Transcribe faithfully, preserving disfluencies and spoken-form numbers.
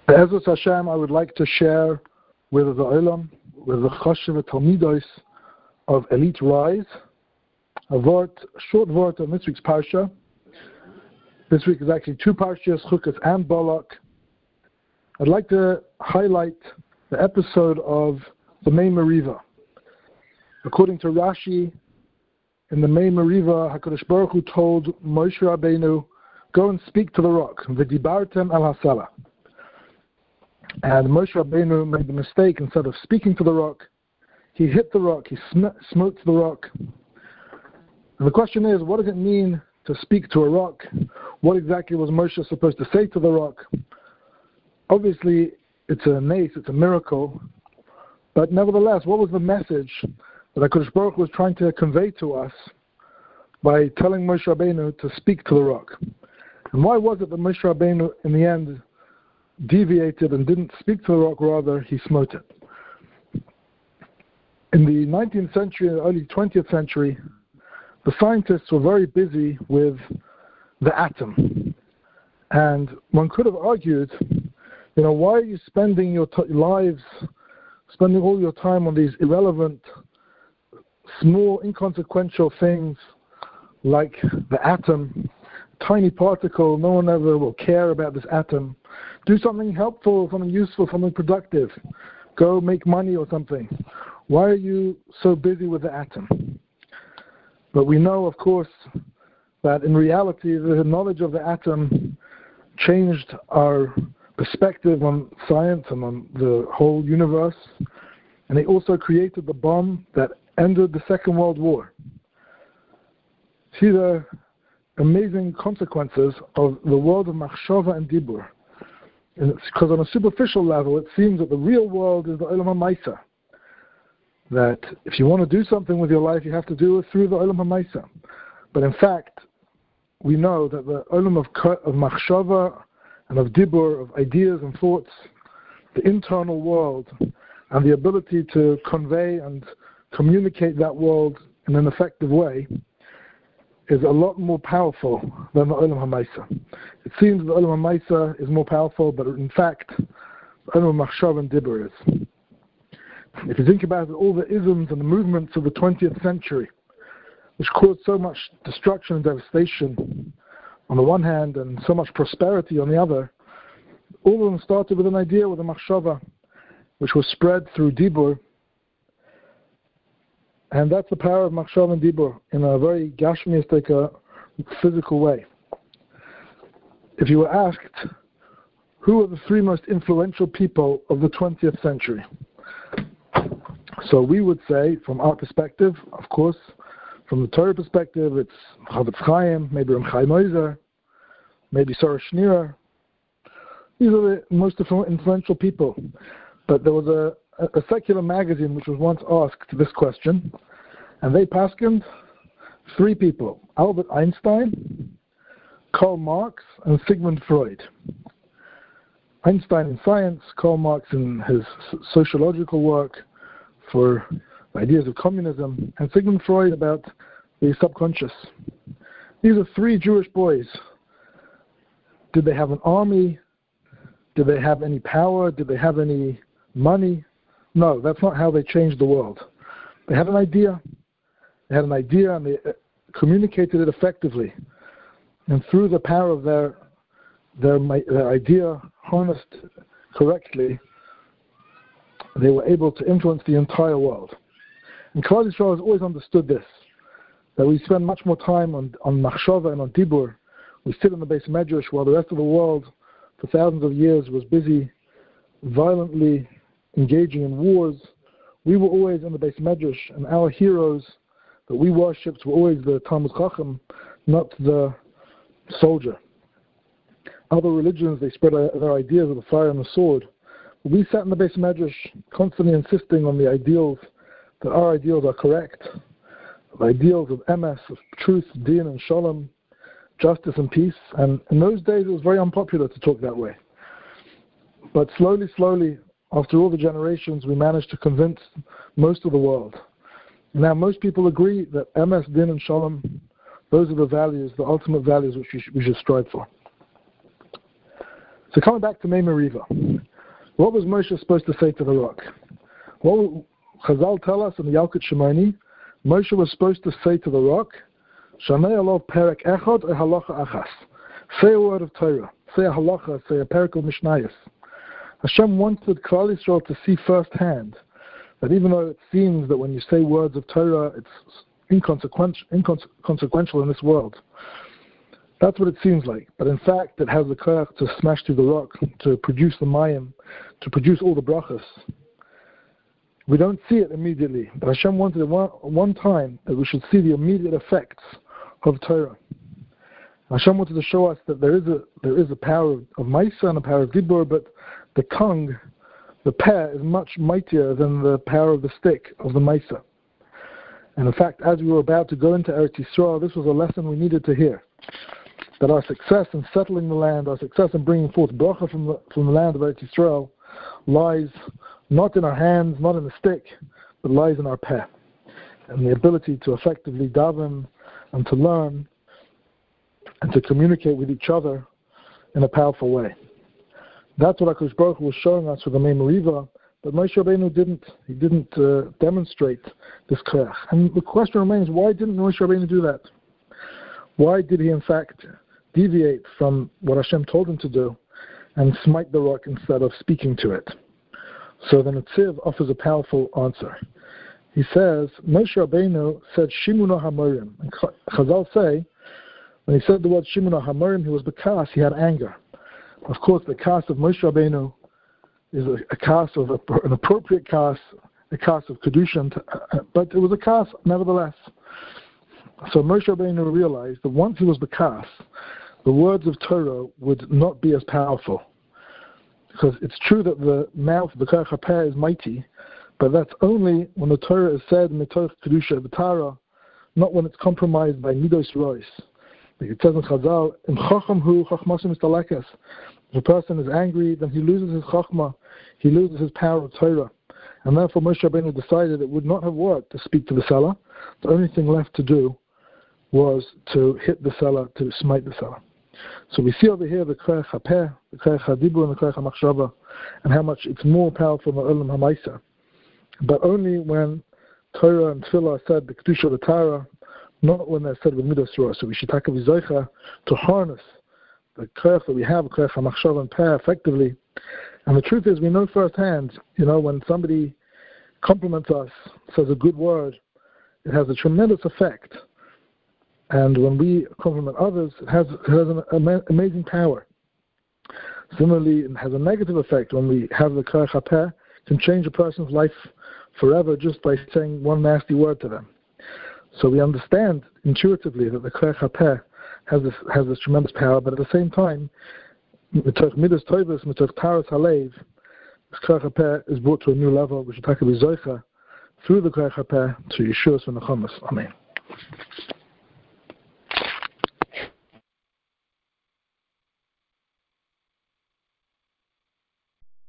Be'ezus Hashem, I would like to share with the Olam, with the Choshev Talmidos of Elite Rise, a word, a short word on this week's Parsha. This week is actually two Parshas, Chukas and Balak. I'd like to highlight the episode of the Mei Meriva. According to Rashi, in the Mei Meriva, HaKadosh Baruch Hu told Moshe Rabbeinu, go and speak to the rock, V'dibartem al hasala. And Moshe Rabbeinu made the mistake, instead of speaking to the rock, he hit the rock, he sm- smote the rock. And the question is, what does it mean to speak to a rock? What exactly was Moshe supposed to say to the rock? Obviously, it's a nace, it's a miracle, but nevertheless, what was the message that HaKadosh Baruch Hu was trying to convey to us by telling Moshe Rabbeinu to speak to the rock? And why was it that Moshe Rabbeinu, in the end, deviated and didn't speak to the rock, rather he smote it? In the nineteenth century and early twentieth century, the scientists were very busy with the atom. And one could have argued, you know, why are you spending your t- lives, spending all your time on these irrelevant, small, inconsequential things like the atom, tiny particle, no one ever will care about this atom. Do something helpful, something useful, something productive. Go make money or something. Why are you so busy with the atom? But we know, of course, that in reality, the knowledge of the atom changed our perspective on science and on the whole universe. And it also created the bomb that ended the Second World War. See the amazing consequences of the world of Machshava and Dibur. Because on a superficial level, it seems that the real world is the Olam HaMaisa. That if you want to do something with your life, you have to do it through the Olam HaMaisa. But in fact, we know that the Olam of, of Machshava and of Dibur, of ideas and thoughts, the internal world, and the ability to convey and communicate that world in an effective way, is a lot more powerful than the Olam HaMaisa. It seems the Olam HaMaisa is more powerful, but in fact, the Olam Machshava and Dibur is. If you think about it, all the isms and the movements of the twentieth century, which caused so much destruction and devastation on the one hand, and so much prosperity on the other, all of them started with an idea, with a Machshava, which was spread through Dibur. And that's the power of Machshava and Dibur in a very gashmiistic, uh, physical way. If you were asked, who are the three most influential people of the twentieth century? So we would say, from our perspective, of course, from the Torah perspective, it's Chavetz Chaim, maybe Reb Chaim Ozer, maybe Sarah Schneer. These are the most influential people. But there was a a secular magazine which was once asked this question, and they paskined three people: Albert Einstein, Karl Marx, and Sigmund Freud. Einstein in science, Karl Marx in his sociological work for ideas of communism, and Sigmund Freud about the subconscious. These are three Jewish boys. Did they have an army? Did they have any power? Did they have any money? No, that's not how they changed the world. They had an idea. They had an idea and they communicated it effectively. And through the power of their their, their idea harnessed correctly, they were able to influence the entire world. And Klal Yisrael has always understood this, that we spend much more time on, on Machshava and on Dibur. We sit in the Beis Medrash while the rest of the world for thousands of years was busy violently engaging in wars. We were always in the Beis Medrash, and our heroes that we worshipped were always the Talmud Chacham, not the soldier. Other religions, they spread their ideas of the fire and the sword. We sat in the Beis Medrash constantly insisting on the ideals, that our ideals are correct, the ideals of emes, of truth, din and shalom, justice and peace. And in those days it was very unpopular to talk that way. But slowly, slowly, after all the generations, we managed to convince most of the world. Now most people agree that emes, din and shalom, those are the values, the ultimate values which we should, we should strive for. So coming back to Mei Meriva. What was Moshe supposed to say to the rock? What Chazal tell us in the Yalkut Shimoni, Moshe was supposed to say to the rock, Shanei alov perek echad or halacha achas. Say a word of Torah. Say a halacha. Say a perek of Mishnayos. Hashem wanted Klal Yisrael to see firsthand that even though it seems that when you say words of Torah, it's inconsequential, inconsequential in this world. That's what it seems like. But in fact, it has the koach to smash through the rock, to produce the mayim, to produce all the brachas. We don't see it immediately, but Hashem wanted at one, one time that we should see the immediate effects of Torah. Hashem wanted to show us that there is a there is a power of, of Maisa and a power of Dibur, but the tongue, the peh, is much mightier than the power of the stick of the Maisa. And in fact, as we were about to go into Eretz Yisrael, this was a lesson we needed to hear. That our success in settling the land, our success in bringing forth bracha from the, from the land of Eretz Yisrael, lies not in our hands, not in the stick, but lies in our peh. And the ability to effectively daven and to learn and to communicate with each other in a powerful way. That's what HaKadosh Baruch Hu was showing us with the Mei Meriva, but Moshe Rabbeinu didn't. He didn't uh, demonstrate this koach. And the question remains, why didn't Moshe Rabbeinu do that? Why did he in fact deviate from what Hashem told him to do and smite the rock instead of speaking to it? So the Netziv offers a powerful answer. He says, Moshe Rabbeinu said, Shimuna HaMorim. And Chazal say, when he said the word Shimuna HaMorim, he was bekas, he had anger. Of course, the kas of Moshe Rabbeinu is a, a kas of a, an appropriate kas, a kas of Kedushin, but it was a kas nevertheless. So Moshe Rabbeinu realized that once he was bekas, the words of Torah would not be as powerful. Because it's true that the mouth, the koach hapeh, is mighty, but that's only when the Torah is said mitoch kedusha v'tara, not when it's compromised by midos rois. Like it says in Chazal, "Im chacham hu chachmasim mistalekes." If a person is angry, then he loses his chachma, he loses his power of Torah, and therefore Moshe Rabbeinu decided it would not have worked to speak to the seller. The only thing left to do was to hit the seller, to smite the seller. So we see over here the koach hapeh, the koach hadibur, and the koach hamachshava, and how much it's more powerful than olam hamaisa. But only when Torah and Tefillah are said the kedusha of the Torah, not when they're said with midos roah. So we should take a vizoicha to harness the koach that we have, koach hamachshava and peh, effectively. And the truth is, we know firsthand, you know, when somebody compliments us, says a good word, it has a tremendous effect. And when we compliment others, it has, it has an ama- amazing power. Similarly, it has a negative effect when we have the koach hapeh, it can change a person's life forever just by saying one nasty word to them. So we understand intuitively that the koach hapeh has this has this tremendous power, but at the same time, mitoch midas tovos, mitoch taras halev, this koach hapeh is brought to a new level. We should take a bizoicha through the koach hapeh to Yeshua and the Chamas. Amen.